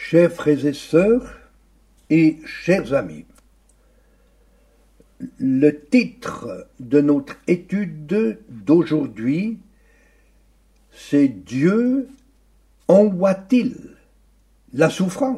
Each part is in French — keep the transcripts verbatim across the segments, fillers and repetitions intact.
Chers frères et sœurs et chers amis, le titre de notre étude d'aujourd'hui, c'est « Dieu envoie-t-il la souffrance ?»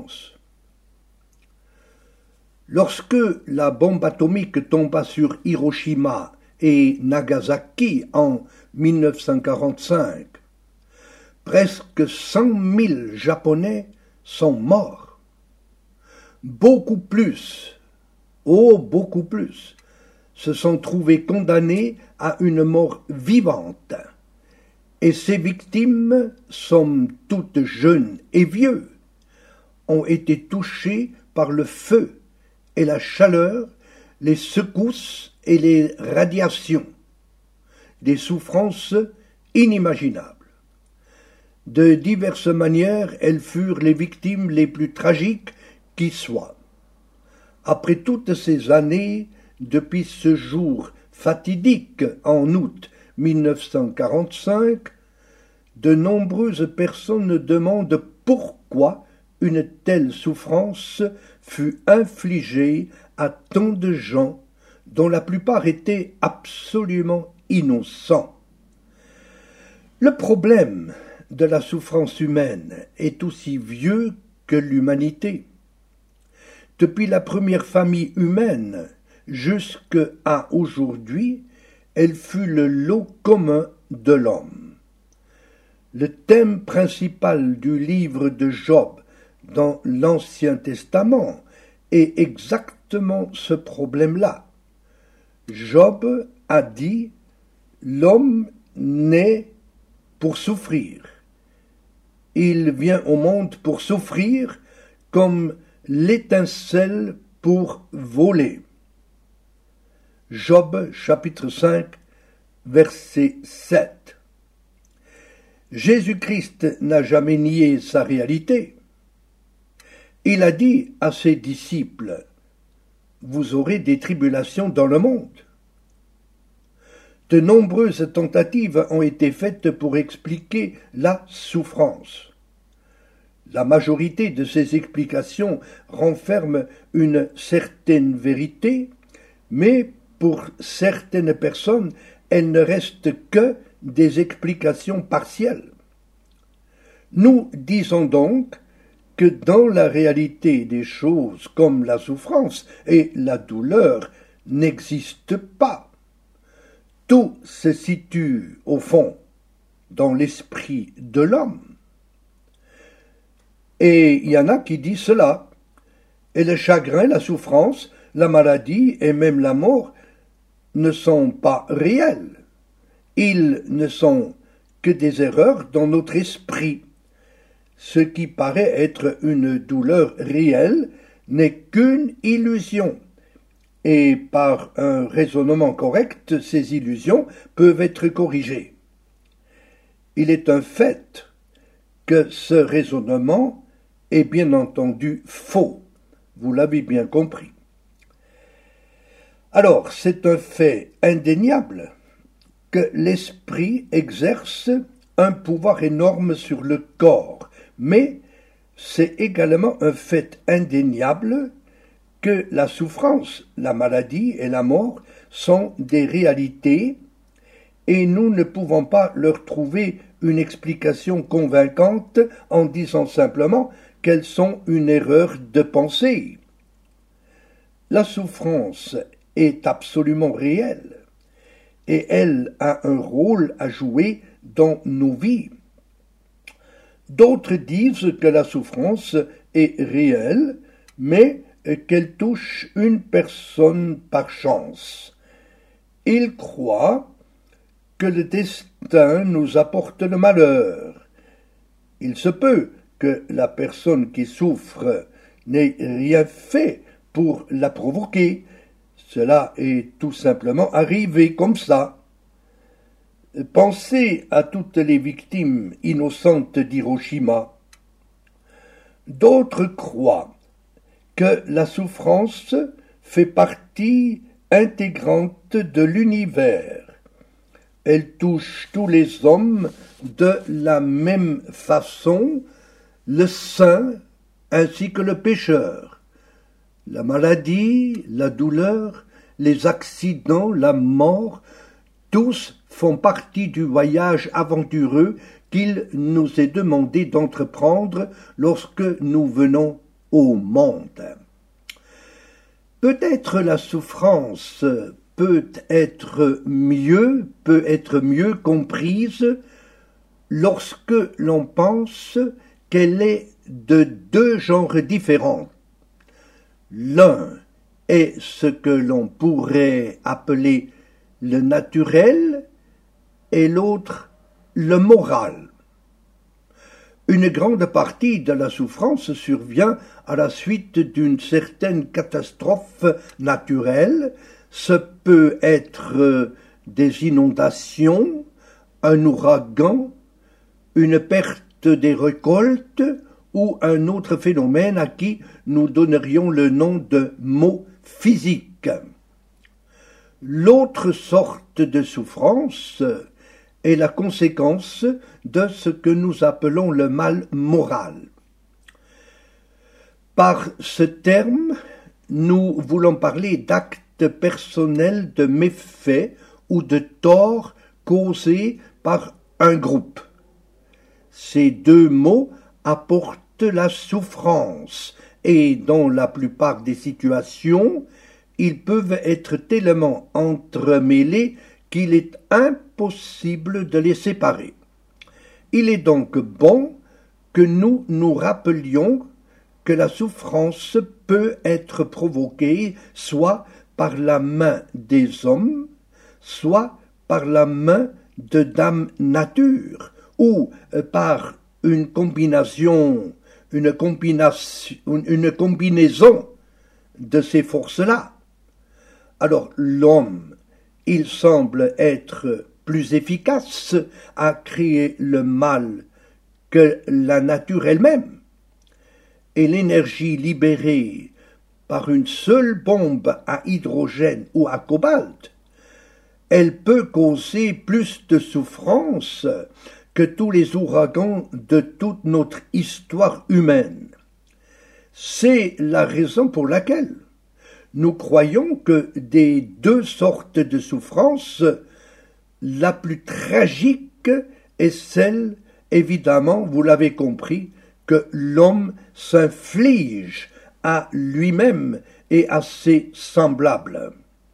Lorsque la bombe atomique tomba sur Hiroshima et Nagasaki en mille neuf cent quarante-cinq, presque cent mille Japonais sont morts. Beaucoup plus, oh beaucoup plus, se sont trouvés condamnés à une mort vivante. Et ces victimes, somme toute jeunes et vieux, ont été touchés par le feu et la chaleur, les secousses et les radiations, des souffrances inimaginables. De diverses manières, elles furent les victimes les plus tragiques qui soient. Après toutes ces années, depuis ce jour fatidique en août mille neuf cent quarante-cinq, de nombreuses personnes demandent pourquoi une telle souffrance fut infligée à tant de gens dont la plupart étaient absolument innocents. Le problème de la souffrance humaine est aussi vieux que l'humanité. Depuis la première famille humaine jusqu'à aujourd'hui, elle fut le lot commun de l'homme. Le thème principal du livre de Job dans l'Ancien Testament est exactement ce problème-là. Job a dit « L'homme naît pour souffrir. Il vient au monde pour souffrir comme l'étincelle pour voler. » Job chapitre cinq, verset sept. Jésus-Christ n'a jamais nié sa réalité. Il a dit à ses disciples « Vous aurez des tribulations dans le monde ». De nombreuses tentatives ont été faites pour expliquer la souffrance. La majorité de ces explications renferment une certaine vérité, mais pour certaines personnes, elles ne restent que des explications partielles. Nous disons donc que dans la réalité des choses comme la souffrance et la douleur n'existent pas. Tout se situe, au fond, dans l'esprit de l'homme. Et il y en a qui disent cela. Et le chagrin, la souffrance, la maladie et même la mort ne sont pas réels. Ils ne sont que des erreurs dans notre esprit. Ce qui paraît être une douleur réelle n'est qu'une illusion. Et par un raisonnement correct, ces illusions peuvent être corrigées. Il est un fait que ce raisonnement est bien entendu faux. Vous l'avez bien compris. Alors, c'est un fait indéniable que l'esprit exerce un pouvoir énorme sur le corps, mais c'est également un fait indéniable que la souffrance, la maladie et la mort sont des réalités et nous ne pouvons pas leur trouver une explication convaincante en disant simplement qu'elles sont une erreur de pensée. La souffrance est absolument réelle et elle a un rôle à jouer dans nos vies. D'autres disent que la souffrance est réelle, mais qu'elle touche une personne par chance. Ils croient que le destin nous apporte le malheur. Il se peut que la personne qui souffre n'ait rien fait pour la provoquer. Cela est tout simplement arrivé comme ça. Pensez à toutes les victimes innocentes d'Hiroshima. D'autres croient que la souffrance fait partie intégrante de l'univers. Elle touche tous les hommes de la même façon. Le saint ainsi que le pécheur. La maladie, la douleur, les accidents, la mort, tous font partie du voyage aventureux qu'il nous est demandé d'entreprendre lorsque nous venons au monde. Peut-être la souffrance peut être mieux, peut être mieux comprise lorsque l'on pense qu'elle est de deux genres différents. L'un est ce que l'on pourrait appeler le naturel et l'autre le moral. Une grande partie de la souffrance survient à la suite d'une certaine catastrophe naturelle. Ce peut être des inondations, un ouragan, une perte des récoltes ou un autre phénomène à qui nous donnerions le nom de maux physiques. L'autre sorte de souffrance est la conséquence de ce que nous appelons le mal moral. Par ce terme, nous voulons parler d'actes personnels de méfaits ou de torts causés par un groupe. Ces deux mots apportent la souffrance et dans la plupart des situations, ils peuvent être tellement entremêlés qu'il est impossible de les séparer. Il est donc bon que nous nous rappelions que la souffrance peut être provoquée soit par la main des hommes, soit par la main de Dame Nature, ou par une combinaison, une combinaison, une combinaison de ces forces-là. Alors l'homme, il semble être plus efficace à créer le mal que la nature elle-même. Et l'énergie libérée par une seule bombe à hydrogène ou à cobalt, elle peut causer plus de souffrance que tous les ouragans de toute notre histoire humaine. C'est la raison pour laquelle nous croyons que des deux sortes de souffrance, la plus tragique est celle, évidemment, vous l'avez compris, que l'homme s'inflige à lui-même et à ses semblables.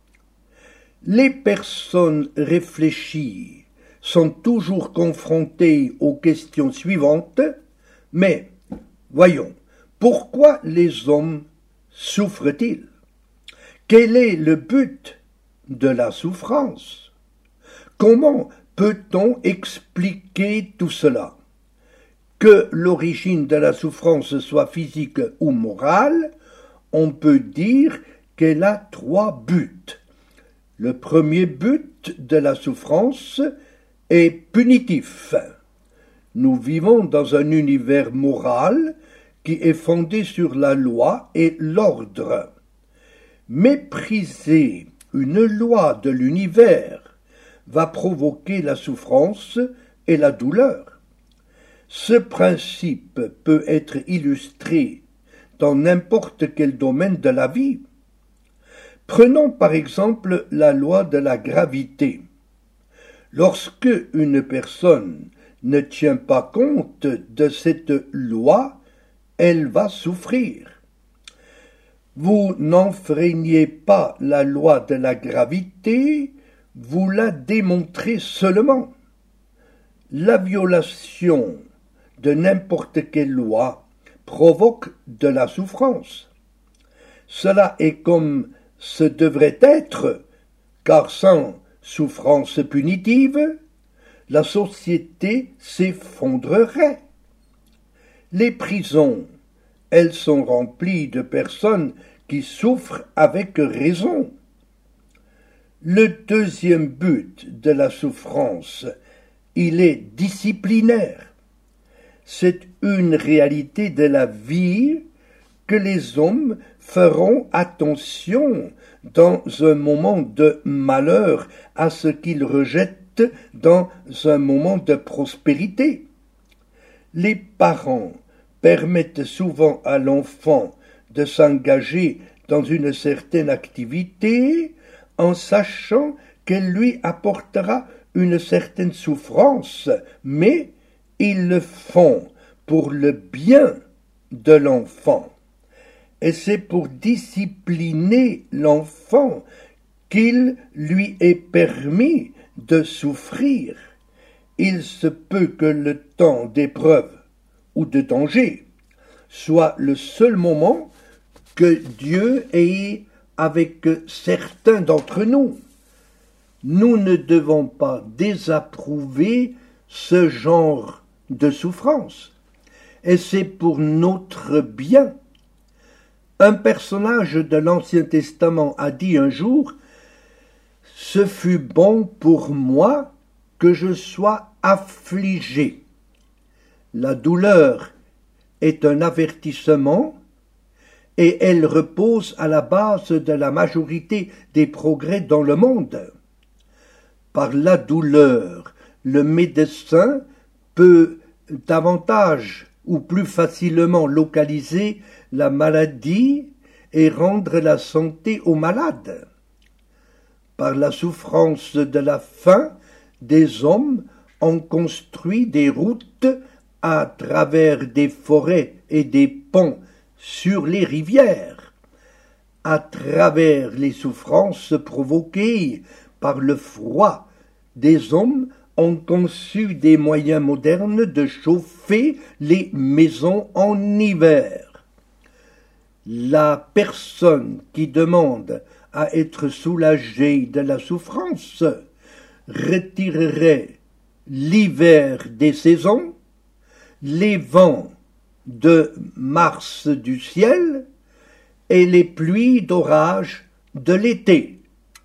Les personnes réfléchies sont toujours confrontées aux questions suivantes, mais voyons, pourquoi les hommes souffrent-ils? Quel est le but de la souffrance? Comment peut-on expliquer tout cela? Que l'origine de la souffrance soit physique ou morale, on peut dire qu'elle a trois buts. Le premier but de la souffrance est punitif. Nous vivons dans un univers moral qui est fondé sur la loi et l'ordre. Mépriser une loi de l'univers va provoquer la souffrance et la douleur. Ce principe peut être illustré dans n'importe quel domaine de la vie. Prenons par exemple la loi de la gravité. Lorsque une personne ne tient pas compte de cette loi, elle va souffrir. Vous n'enfreignez pas la loi de la gravité, vous la démontrez seulement. La violation de n'importe quelle loi provoque de la souffrance. Cela est comme ce devrait être, car sans souffrance punitive, la société s'effondrerait. Les prisons, elles sont remplies de personnes qui souffrent avec raison. Le deuxième but de la souffrance, il est disciplinaire. C'est une réalité de la vie que les hommes feront attention dans un moment de malheur à ce qu'ils rejettent dans un moment de prospérité. Les parents permettent souvent à l'enfant de s'engager dans une certaine activité en sachant qu'elle lui apportera une certaine souffrance, mais ils le font pour le bien de l'enfant. Et c'est pour discipliner l'enfant qu'il lui est permis de souffrir. Il se peut que le temps d'épreuve ou de danger soit le seul moment que Dieu ait avec certains d'entre nous. Nous ne devons pas désapprouver ce genre de souffrance, et c'est pour notre bien. Un personnage de l'Ancien Testament a dit un jour « Ce fut bon pour moi que je sois affligé ». La douleur est un avertissement et elle repose à la base de la majorité des progrès dans le monde. Par la douleur, le médecin peut davantage ou plus facilement localiser la maladie et rendre la santé aux malades. Par la souffrance de la faim, des hommes ont construit des routes à travers des forêts et des ponts sur les rivières. À travers les souffrances provoquées par le froid, des hommes ont conçu des moyens modernes de chauffer les maisons en hiver. La personne qui demande à être soulagée de la souffrance retirerait l'hiver des saisons, les vents de mars du ciel et les pluies d'orage de l'été.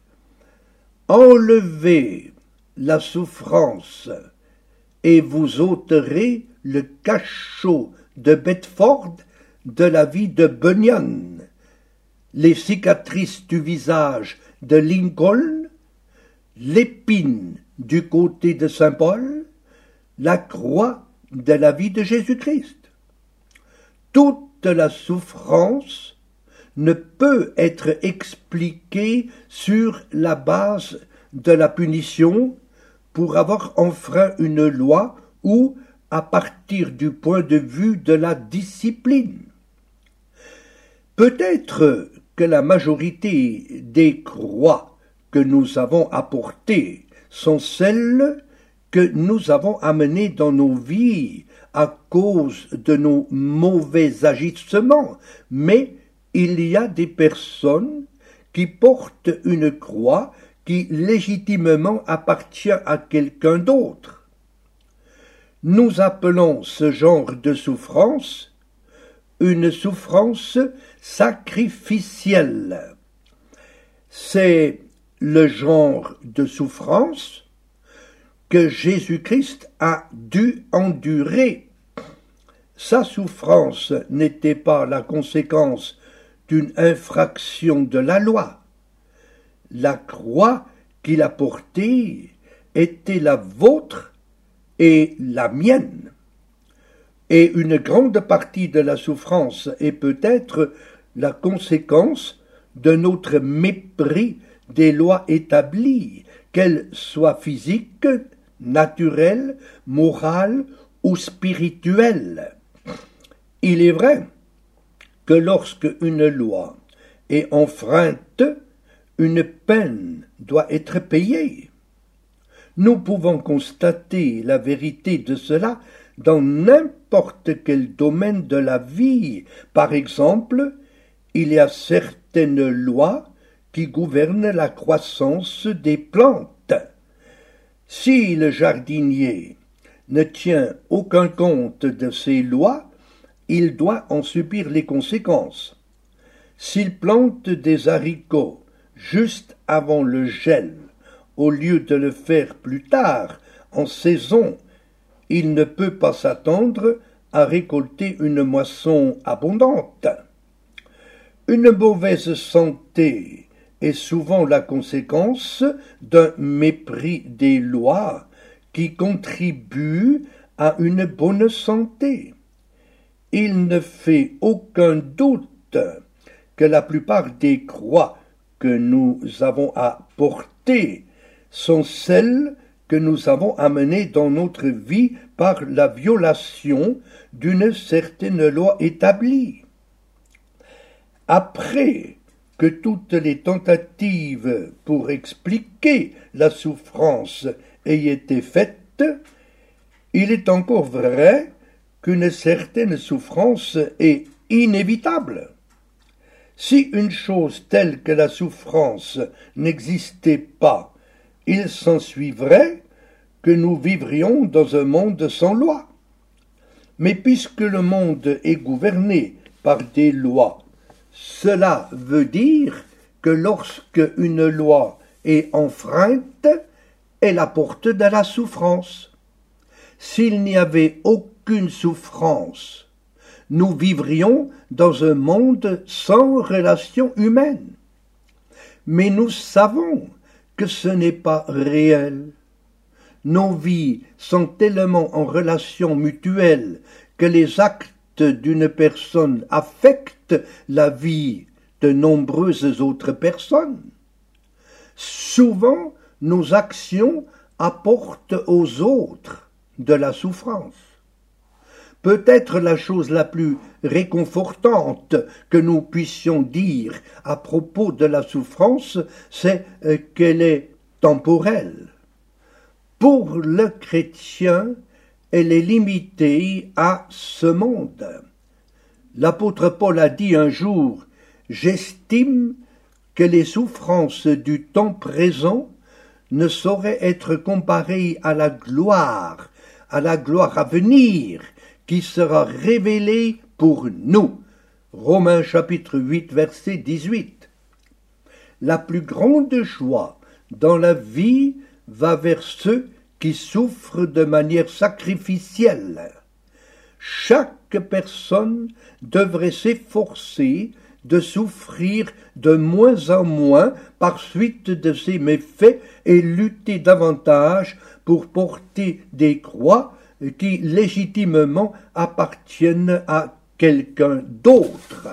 Enlevez la souffrance et vous ôterez le cachot de Bedford de la vie de Bunyan, les cicatrices du visage de Lincoln, l'épine du côté de Saint Paul, la croix de la vie de Jésus-Christ. Toute la souffrance ne peut être expliquée sur la base de la punition pour avoir enfreint une loi ou à partir du point de vue de la discipline. Peut-être que la majorité des croix que nous avons apportées sont celles que nous avons amenées dans nos vies à cause de nos mauvais agissements, mais il y a des personnes qui portent une croix qui légitimement appartient à quelqu'un d'autre. Nous appelons ce genre de souffrance une souffrance sacrificielle. C'est le genre de souffrance que Jésus-Christ a dû endurer. Sa souffrance n'était pas la conséquence d'une infraction de la loi. La croix qu'il a portée était la vôtre et la mienne. Et une grande partie de la souffrance est peut-être la conséquence de notre mépris des lois établies, qu'elles soient physiques, naturelles, morales ou spirituelles. Il est vrai que lorsque une loi est enfreinte, une peine doit être payée. Nous pouvons constater la vérité de cela dans n'importe quel domaine de la vie. Par exemple, il y a certaines lois qui gouvernent la croissance des plantes. Si le jardinier ne tient aucun compte de ces lois, il doit en subir les conséquences. S'il plante des haricots juste avant le gel, au lieu de le faire plus tard, en saison, il ne peut pas s'attendre à récolter une moisson abondante. Une mauvaise santé est souvent la conséquence d'un mépris des lois qui contribue à une bonne santé. il ne fait aucun doute que la plupart des croix que nous avons à porter sont celles que nous avons amenées dans notre vie par la violation d'une certaine loi établie. Après que toutes les tentatives pour expliquer la souffrance aient été faites, il est encore vrai qu'une certaine souffrance est inévitable. Si une chose telle que la souffrance n'existait pas, il s'ensuivrait que nous vivrions dans un monde sans loi. Mais puisque le monde est gouverné par des lois, cela veut dire que lorsque une loi est enfreinte, elle apporte de la souffrance. S'il n'y avait aucune souffrance, nous vivrions dans un monde sans relation humaine. Mais nous savons que ce n'est pas réel. Nos vies sont tellement en relation mutuelle que les actes d'une personne affectent la vie de nombreuses autres personnes. Souvent, nos actions apportent aux autres de la souffrance. Peut-être la chose la plus réconfortante que nous puissions dire à propos de la souffrance, c'est qu'elle est temporelle. Pour le chrétien, elle est limitée à ce monde. L'apôtre Paul a dit un jour « J'estime que les souffrances du temps présent ne sauraient être comparées à la gloire, à la gloire à venir, qui sera révélée pour nous. » Romains chapitre huit, verset dix-huit. La plus grande joie dans la vie va vers ceux qui souffrent de manière sacrificielle. Chaque personne devrait s'efforcer de souffrir de moins en moins par suite de ses méfaits et lutter davantage pour porter des croix qui légitimement appartiennent à quelqu'un d'autre.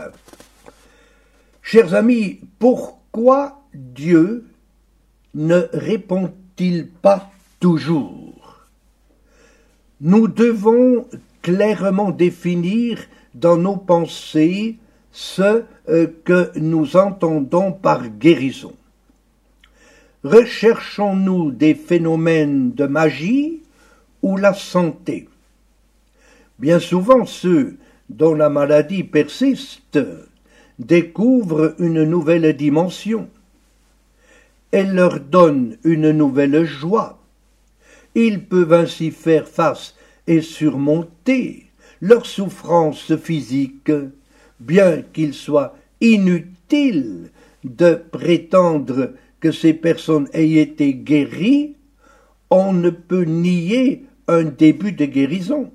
Chers amis, pourquoi Dieu ne répond-il pas toujours? Nous devons clairement définir dans nos pensées ce que nous entendons par guérison. Recherchons-nous des phénomènes de magie ou la santé? Bien souvent, ceux dont la maladie persiste découvrent une nouvelle dimension. Elle leur donne une nouvelle joie. Ils peuvent ainsi faire face et surmonter leur souffrance physique, bien qu'il soit inutile de prétendre que ces personnes aient été guéries. On ne peut nier un début de guérison.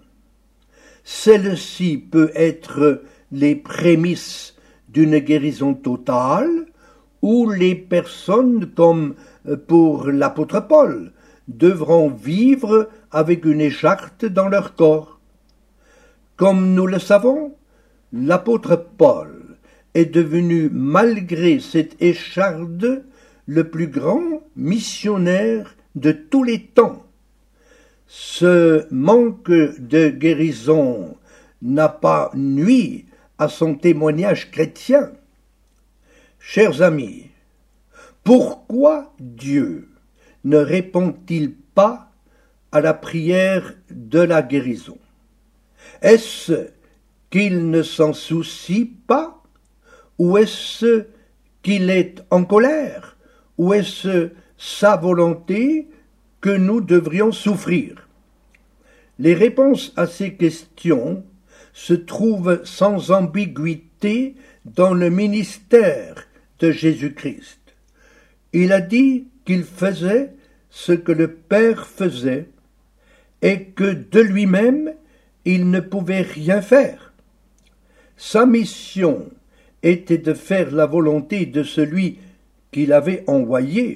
Celle-ci peut être les prémices d'une guérison totale, où les personnes, comme pour l'apôtre Paul, devront vivre avec une écharpe dans leur corps. Comme nous le savons, l'apôtre Paul est devenu, malgré cette écharpe, le plus grand missionnaire de tous les temps. Ce manque de guérison n'a pas nui à son témoignage chrétien. Chers amis, pourquoi Dieu ne répond-il pas à la prière de la guérison? Est-ce qu'il ne s'en soucie pas? Ou est-ce qu'il est en colère? Ou est-ce sa volonté que nous devrions souffrir? Les réponses à ces questions se trouvent sans ambiguïté dans le ministère de Jésus-Christ. Il a dit qu'il faisait ce que le Père faisait et que de lui-même il ne pouvait rien faire. Sa mission était de faire la volonté de celui qu'il avait envoyé.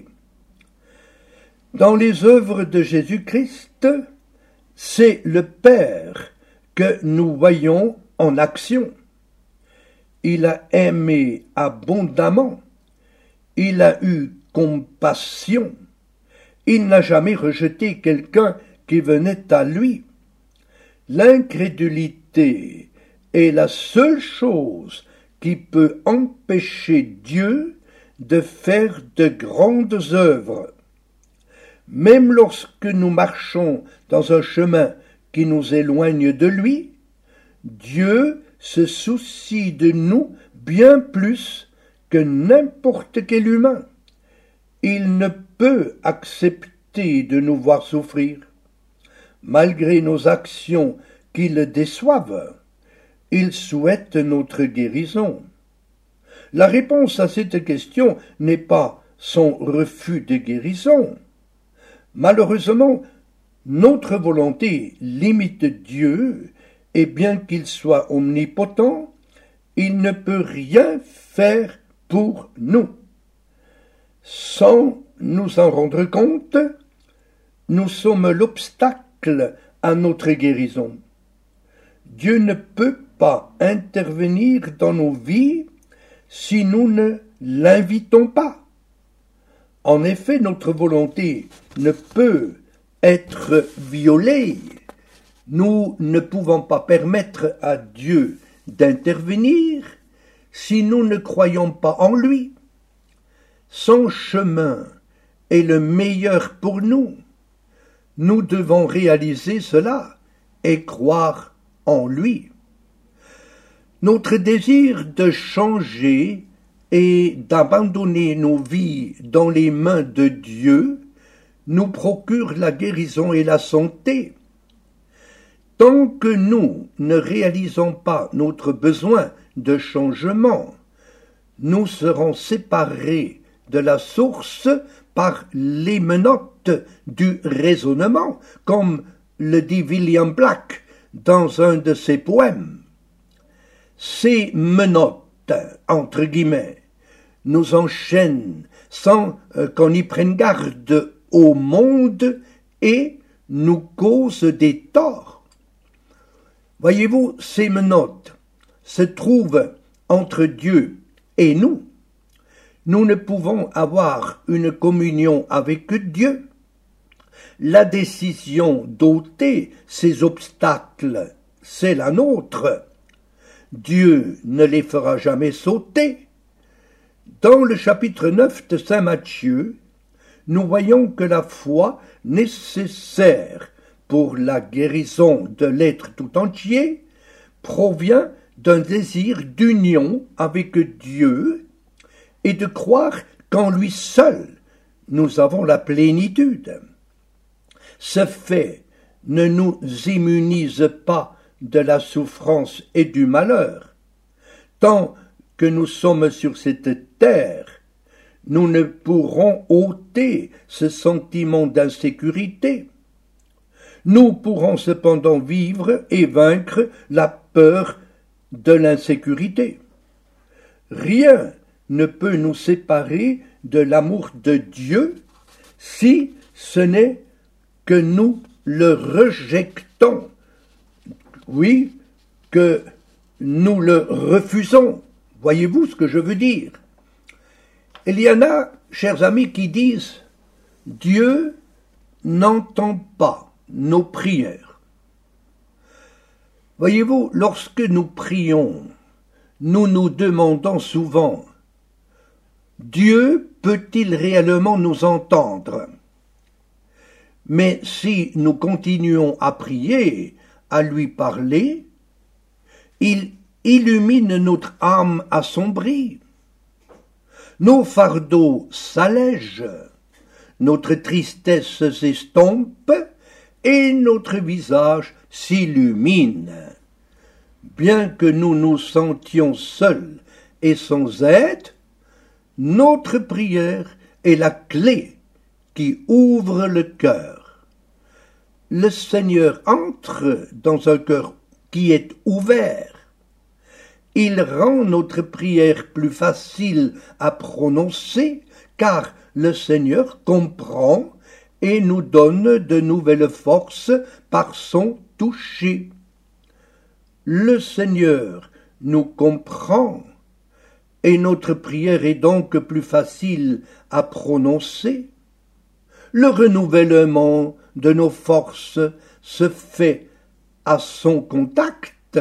Dans les œuvres de Jésus-Christ, c'est le Père que nous voyons en action. Il a aimé abondamment. Il a eu compassion. Il n'a jamais rejeté quelqu'un qui venait à lui. L'incrédulité est la seule chose qui peut empêcher Dieu de faire de grandes œuvres. Même lorsque nous marchons dans un chemin qui nous éloigne de lui, Dieu se soucie de nous bien plus que n'importe quel humain. Il ne peut accepter de nous voir souffrir. Malgré nos actions qui le déçoivent, il souhaite notre guérison. La réponse à cette question n'est pas son refus de guérison. Malheureusement, notre volonté limite Dieu, et bien qu'il soit omnipotent, il ne peut rien faire pour nous. Sans nous en rendre compte, nous sommes l'obstacle à notre guérison. Dieu ne peut pas intervenir dans nos vies si nous ne l'invitons pas. En effet, notre volonté ne peut être violée. Nous ne pouvons pas permettre à Dieu d'intervenir si nous ne croyons pas en lui. Son chemin est le meilleur pour nous. Nous devons réaliser cela et croire en lui. Notre désir de changer et d'abandonner nos vies dans les mains de Dieu nous procure la guérison et la santé. Tant que nous ne réalisons pas notre besoin de changement, nous serons séparés de la source par les menottes du raisonnement, comme le dit William Black dans un de ses poèmes. Ces menottes, entre guillemets, nous enchaînent sans euh, qu'on y prenne garde au monde et nous causent des torts. Voyez-vous, ces menottes se trouvent entre Dieu et nous. Nous ne pouvons avoir une communion avec Dieu. La décision d'ôter ces obstacles, c'est la nôtre. Dieu ne les fera jamais sauter. Dans le chapitre neuf de saint Matthieu, nous voyons que la foi nécessaire pour la guérison de l'être tout entier provient d'un désir d'union avec Dieu et de croire qu'en lui seul nous avons la plénitude. Ce fait ne nous immunise pas de la souffrance et du malheur. Tant que nous sommes sur cette terre, nous ne pourrons ôter ce sentiment d'insécurité. Nous pourrons cependant vivre et vaincre la peur de l'insécurité. Rien ne peut nous séparer de l'amour de Dieu si ce n'est que nous le rejetons. Oui, que nous le refusons. Voyez-vous ce que je veux dire? Il y en a, chers amis, qui disent « Dieu n'entend pas nos prières ». Voyez-vous, lorsque nous prions, nous nous demandons souvent « Dieu peut-il réellement nous entendre ?» Mais si nous continuons à prier, à lui parler, il illumine notre âme assombrie. Nos fardeaux s'allègent, notre tristesse s'estompe et notre visage s'illumine. Bien que nous nous sentions seuls et sans aide, notre prière est la clé qui ouvre le cœur. Le Seigneur entre dans un cœur qui est ouvert. Il rend notre prière plus facile à prononcer, car le Seigneur comprend et nous donne de nouvelles forces par son toucher. le Seigneur nous comprend, et notre prière est donc plus facile à prononcer. Le renouvellement de nos forces se fait à son contact.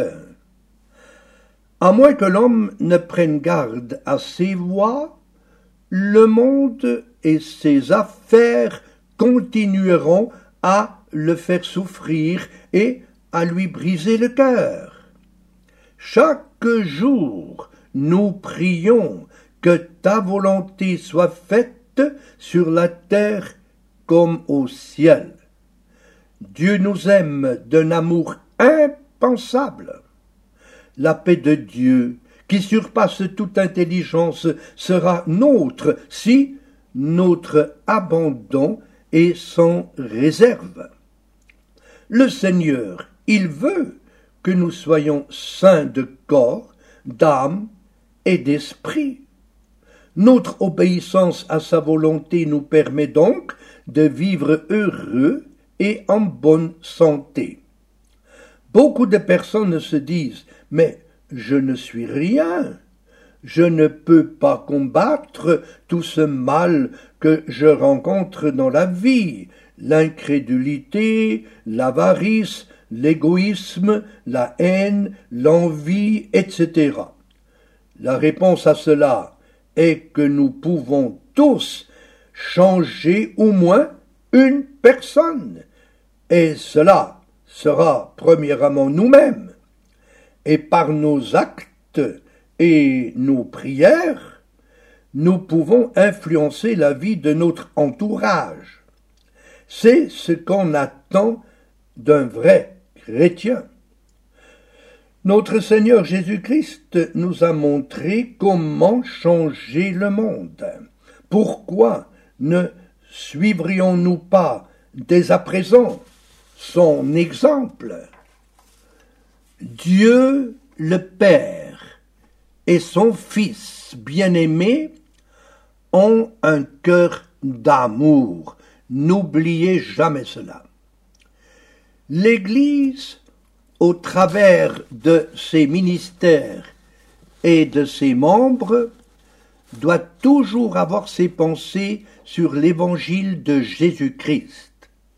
À moins que l'homme ne prenne garde à ses voies, le monde et ses affaires continueront à le faire souffrir et à lui briser le cœur. Chaque jour, nous prions que ta volonté soit faite sur la terre comme au ciel. Dieu nous aime d'un amour impensable. La paix de Dieu, qui surpasse toute intelligence, sera nôtre si notre abandon est sans réserve. Le Seigneur, il veut que nous soyons saints de corps, d'âme et d'esprit. Notre obéissance à sa volonté nous permet donc de vivre heureux et en bonne santé. Beaucoup de personnes se disent « Mais je ne suis rien, je ne peux pas combattre tout ce mal que je rencontre dans la vie, l'incrédulité, l'avarice, l'égoïsme, la haine, l'envie, et cetera » La réponse à cela est que nous pouvons tous changer au moins une personne, et cela sera premièrement nous-mêmes, et par nos actes et nos prières, nous pouvons influencer la vie de notre entourage. C'est ce qu'on attend d'un vrai chrétien. Notre Seigneur Jésus-Christ nous a montré comment changer le monde. Pourquoi ne suivrions-nous pas dès à présent son exemple? Dieu le Père et son Fils bien-aimé ont un cœur d'amour. N'oubliez jamais cela. L'Église, au travers de ses ministères et de ses membres, doit toujours avoir ses pensées sur l'évangile de Jésus-Christ.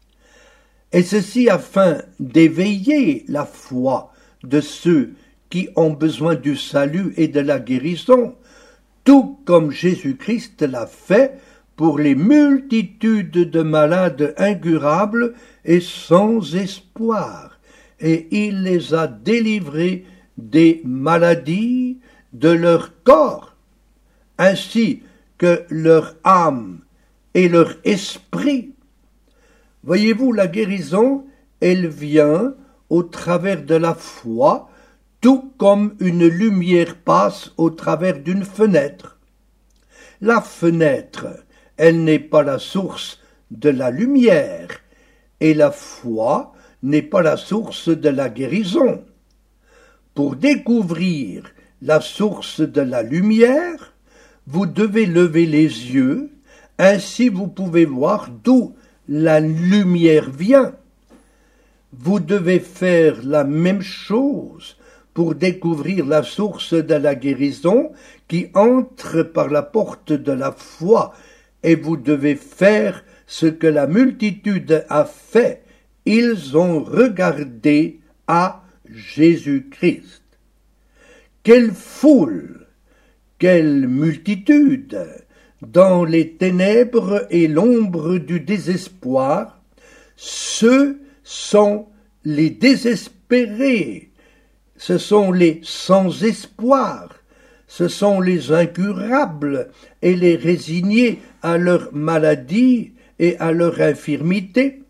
Et ceci afin d'éveiller la foi de ceux qui ont besoin du salut et de la guérison, tout comme Jésus-Christ l'a fait pour les multitudes de malades incurables et sans espoir, et il les a délivrés des maladies de leur corps, ainsi que leur âme et leur esprit. Voyez-vous, la guérison, elle vient au travers de la foi, tout comme une lumière passe au travers d'une fenêtre. La fenêtre, elle n'est pas la source de la lumière, et la foi n'est pas la source de la guérison. Pour découvrir la source de la lumière, vous devez lever les yeux, ainsi vous pouvez voir d'où la lumière vient. Vous devez faire la même chose pour découvrir la source de la guérison qui entre par la porte de la foi, et vous devez faire ce que la multitude a fait. Ils ont regardé à Jésus-Christ. Quelle foule, quelle multitude, dans les ténèbres et l'ombre du désespoir, ceux sont les désespérés, ce sont les sans espoir, ce sont les incurables et les résignés à leur maladie et à leur infirmité.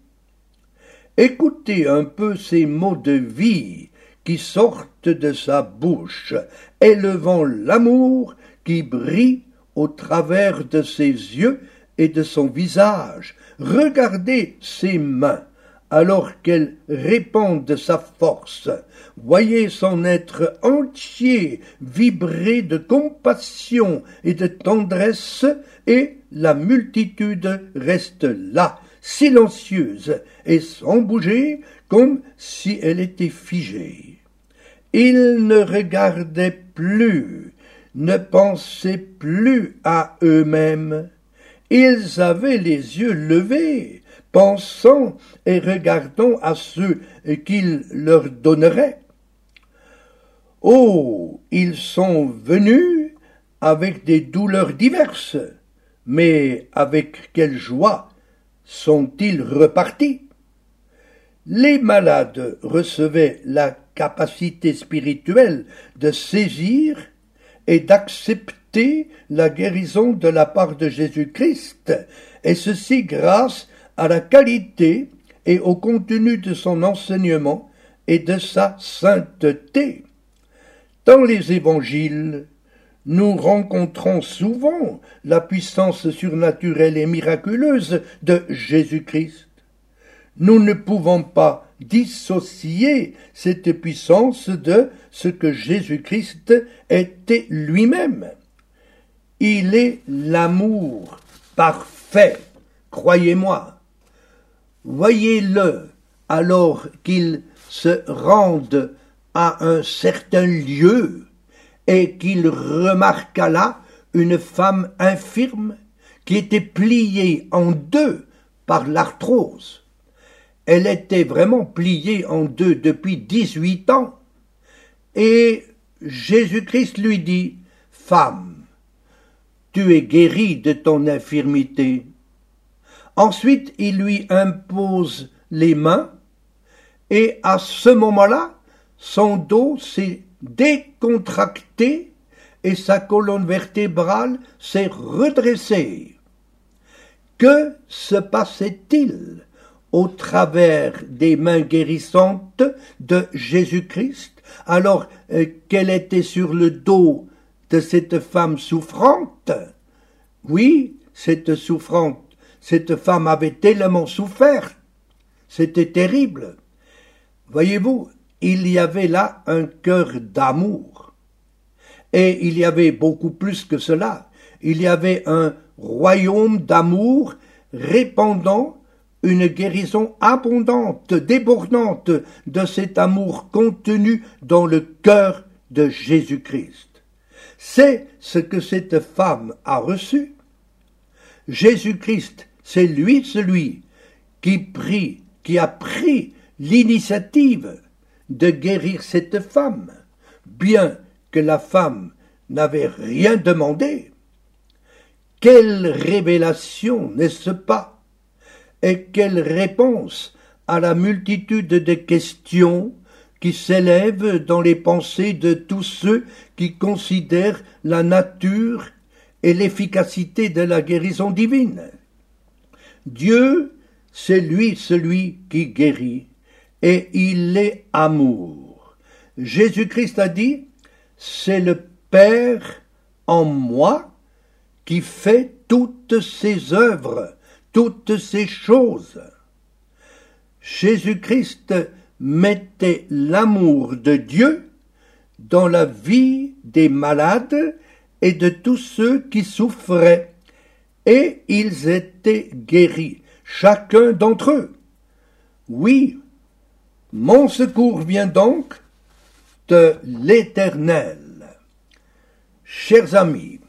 Écoutez un peu ces mots de vie qui sortent de sa bouche, élevant l'amour qui brille au travers de ses yeux et de son visage. Regardez ses mains, alors qu'elles répandent sa force. Voyez son être entier vibrer de compassion et de tendresse, et la multitude reste là, silencieuse et sans bouger, comme si elle était figée. Ils ne regardaient plus, ne pensaient plus à eux-mêmes. Ils avaient les yeux levés, pensant et regardant à ceux qu'il leur donnerait. Oh, ils sont venus avec des douleurs diverses, mais avec quelle joie sont-ils repartis? Les malades recevaient la capacité spirituelle de saisir et d'accepter la guérison de la part de Jésus-Christ, et ceci grâce à la qualité et au contenu de son enseignement et de sa sainteté. Dans les évangiles, nous rencontrons souvent la puissance surnaturelle et miraculeuse de Jésus-Christ. Nous ne pouvons pas dissocier cette puissance de ce que Jésus-Christ était lui-même. Il est l'amour parfait, croyez-moi. Voyez-le alors qu'il se rende à un certain lieu et qu'il remarqua là une femme infirme qui était pliée en deux par l'arthrose. Elle était vraiment pliée en deux depuis dix-huit ans. Et Jésus-Christ lui dit, « Femme, tu es guérie de ton infirmité. » Ensuite, il lui impose les mains, et à ce moment-là, son dos s'est décontracté et sa colonne vertébrale s'est redressée. Que se passait-il au travers des mains guérissantes de Jésus-Christ, alors euh, qu'elle était sur le dos de cette femme souffrante? Oui, cette souffrante, cette femme avait tellement souffert, c'était terrible. Voyez-vous, il y avait là un cœur d'amour. Et il y avait beaucoup plus que cela. Il y avait un royaume d'amour répandant une guérison abondante, débordante de cet amour contenu dans le cœur de Jésus-Christ. C'est ce que cette femme a reçu. Jésus-Christ, c'est lui celui qui prit, qui a pris l'initiative de guérir cette femme, bien que la femme n'avait rien demandé. Quelle révélation, n'est-ce pas? Et quelle réponse à la multitude de questions qui s'élèvent dans les pensées de tous ceux qui considèrent la nature et l'efficacité de la guérison divine. Dieu, c'est lui celui qui guérit, et il est amour. Jésus-Christ a dit, c'est le Père en moi qui fait toutes ces œuvres, toutes ces choses. Jésus-Christ mettait l'amour de Dieu dans la vie des malades et de tous ceux qui souffraient, et ils étaient guéris, chacun d'entre eux. Oui, mon secours vient donc de l'Éternel. Chers amis,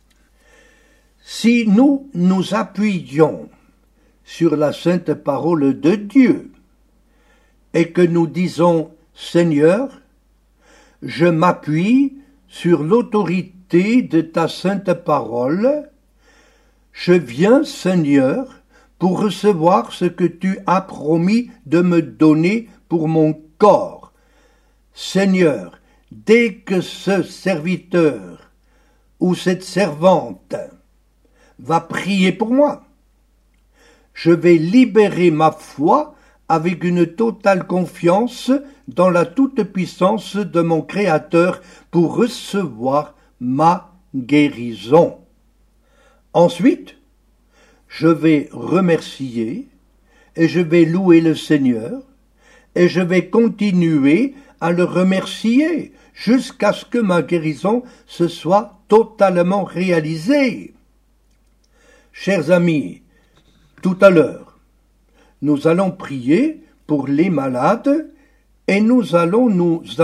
si nous nous appuyions sur la sainte parole de Dieu et que nous disons « Seigneur, je m'appuie sur l'autorité de ta sainte parole, je viens, Seigneur, pour recevoir ce que tu as promis de me donner pour mon corps. Seigneur, dès que ce serviteur ou cette servante va prier pour moi, je vais libérer ma foi avec une totale confiance dans la toute-puissance de mon Créateur pour recevoir ma guérison. Ensuite, je vais remercier et je vais louer le Seigneur et je vais continuer à le remercier jusqu'à ce que ma guérison se soit totalement réalisée. Chers amis, tout à l'heure, nous allons prier pour les malades et nous allons nous en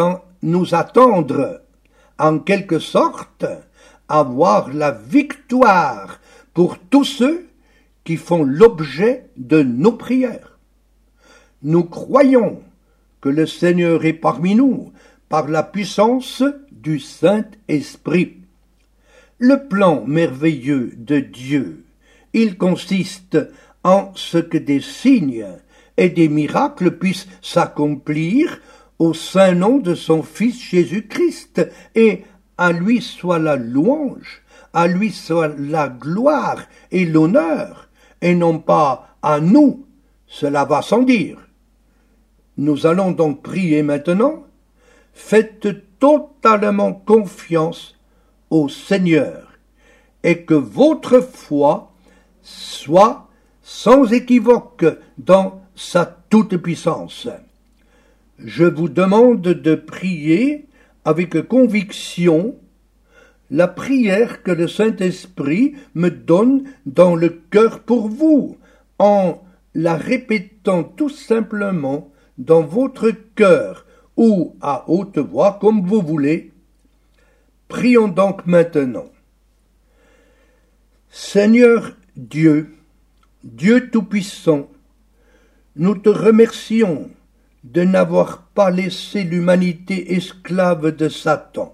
nous attendre, en quelque sorte, à voir la victoire pour tous ceux qui font l'objet de nos prières. Nous croyons que le Seigneur est parmi nous par la puissance du Saint-Esprit. Le plan merveilleux de Dieu, il consiste en ce que des signes et des miracles puissent s'accomplir au saint nom de son Fils Jésus-Christ, et à lui soit la louange, à lui soit la gloire et l'honneur, et non pas à nous, cela va sans dire. Nous allons donc prier maintenant. Faites totalement confiance au Seigneur, et que votre foi soit sans équivoque dans sa toute-puissance. Je vous demande de prier avec conviction la prière que le Saint-Esprit me donne dans le cœur pour vous, en la répétant tout simplement dans votre cœur ou à haute voix, comme vous voulez. Prions donc maintenant. Seigneur Dieu, Dieu Tout-Puissant, nous te remercions de n'avoir pas laissé l'humanité esclave de Satan.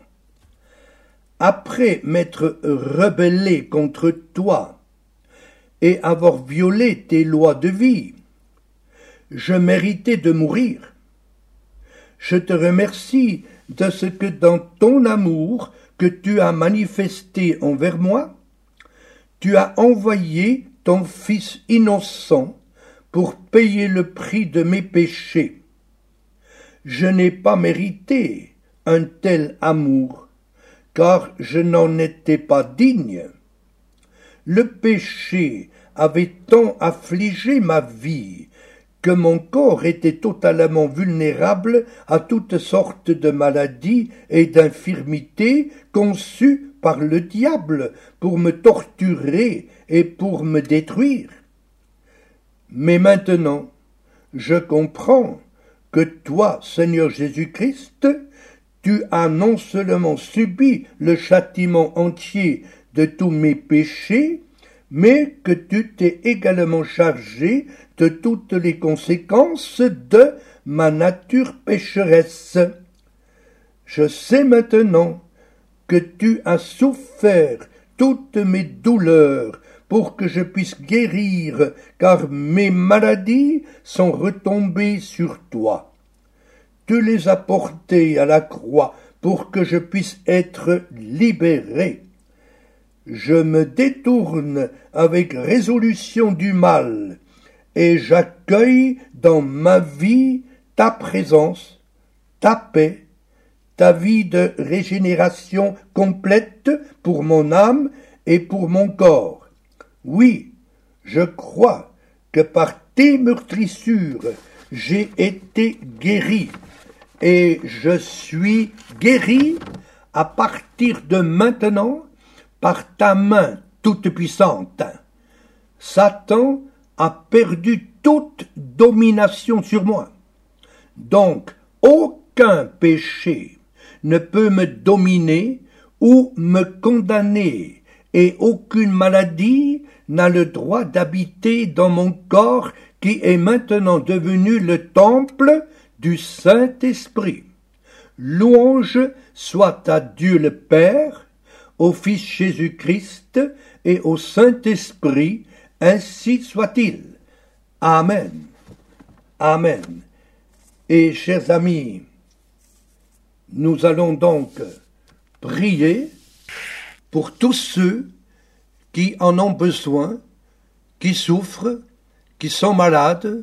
Après m'être rebellé contre toi et avoir violé tes lois de vie, je méritais de mourir. Je te remercie de ce que dans ton amour que tu as manifesté envers moi, tu as envoyé ton Fils innocent pour payer le prix de mes péchés. Je n'ai pas mérité un tel amour, car je n'en étais pas digne. Le péché avait tant affligé ma vie que mon corps était totalement vulnérable à toutes sortes de maladies et d'infirmités conçues par le diable pour me torturer et pour me détruire. Mais maintenant, je comprends que toi, Seigneur Jésus-Christ, tu as non seulement subi le châtiment entier de tous mes péchés, mais que tu t'es également chargé de toutes les conséquences de ma nature pécheresse. Je sais maintenant que tu as souffert toutes mes douleurs pour que je puisse guérir, car mes maladies sont retombées sur toi. Tu les as portées à la croix pour que je puisse être libéré. Je me détourne avec résolution du mal, et j'accueille dans ma vie ta présence, ta paix, ta vie de régénération complète pour mon âme et pour mon corps. Oui, je crois que par tes meurtrissures, j'ai été guéri, et je suis guéri à partir de maintenant par ta main toute puissante. Satan a perdu toute domination sur moi. Donc, aucun péché ne peut me dominer ou me condamner, et aucune maladie n'a le droit d'habiter dans mon corps qui est maintenant devenu le temple du Saint-Esprit. Louange soit à Dieu le Père, au Fils Jésus-Christ et au Saint-Esprit, ainsi soit-il. Amen. Amen. Et chers amis, nous allons donc prier pour tous ceux qui en ont besoin, qui souffrent, qui sont malades,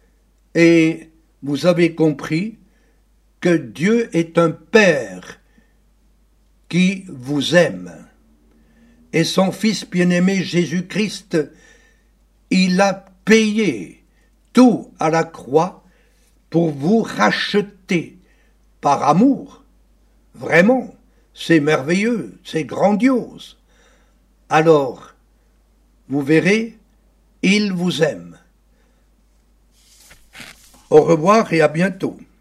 et vous avez compris que Dieu est un Père qui vous aime. Et son Fils bien-aimé Jésus-Christ, il a payé tout à la croix pour vous racheter par amour. Vraiment, c'est merveilleux, c'est grandiose. Alors, vous verrez, il vous aime. Au revoir et à bientôt.